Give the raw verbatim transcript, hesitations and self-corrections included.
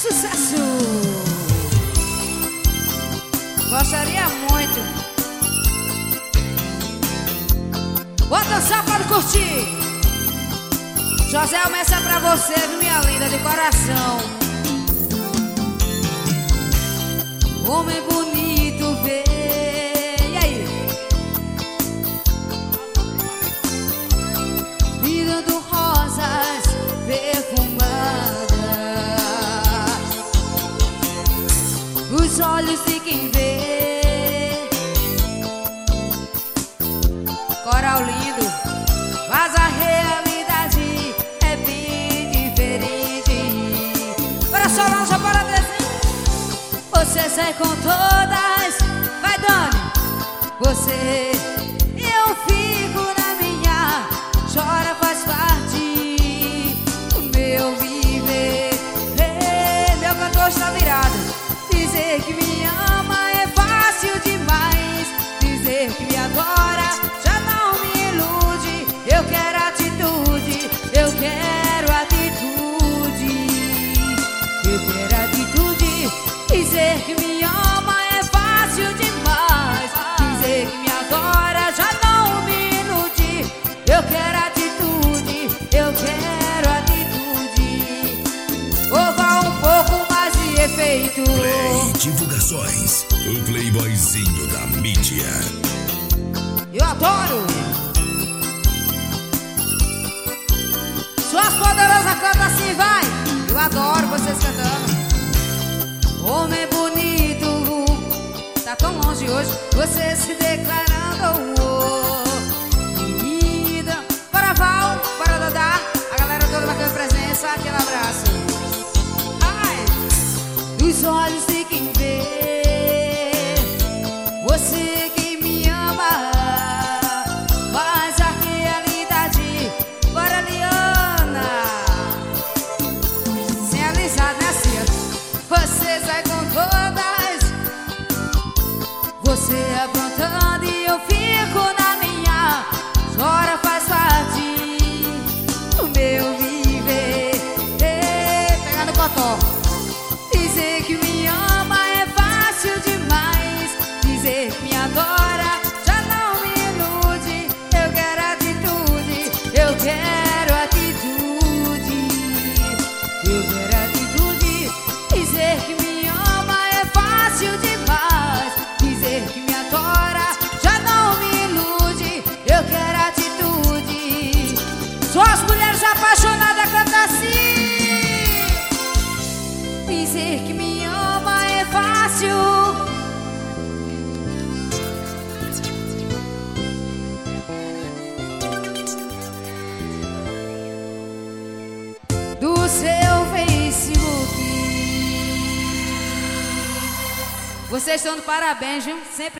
Sucesso! Gostaria muito. Vou dançar, pode curtir. José Almeida, pra você, viu, minha linda, de coração. Homem bonito, vê. E aí? Me dando rosas perfumadas. Os olhos de quem vê. Coral lindo, mas a realidade é bem diferente. Para Solange, para desenho. Você sai com todas, vai Dani. Você, eu fico na minha. Chora, faz parte do meu viver. Ei, meu cantor está virado. Dizer que me ama é fácil demais. Dizer que me adora já não me ilude. Eu quero atitude, eu quero atitude. Eu quero atitude. Dizer que me ama é fácil demais. Dizer que me adora já não me ilude. Eu quero atitude, eu quero atitude. Ou vá um pouco mais de efeito. Play Divulgações, o playboyzinho da mídia. Eu adoro. Suas poderosas cantam assim, vai. Eu adoro vocês cantando. Homem bonito, tá tão longe hoje. Você se declarando, oh, querida. Para Val, para Dodá, a galera toda marcando presença. Aquele abraço. Ai, dos olhos de quem vê. Você quem me ama. Mas a realidade, bora Liana. Sem alisar, né, Cia? Você sai com todas. Você aprontando e eu fico na minha. Chora, faz parte do meu viver. Ei, pegando cotó. Dizer que me ama é fácil demais. Dizer que me adora já não me ilude. Eu quero atitude, eu quero atitude. Eu quero atitude. Dizer que me ama é fácil demais. Dizer que me adora já não me ilude. Eu quero atitude. Só as mulheres apaixonadas cantam assim. Dizer que me ama é fácil. Do seu Facebook. Vocês estão de parabéns, viu? Sempre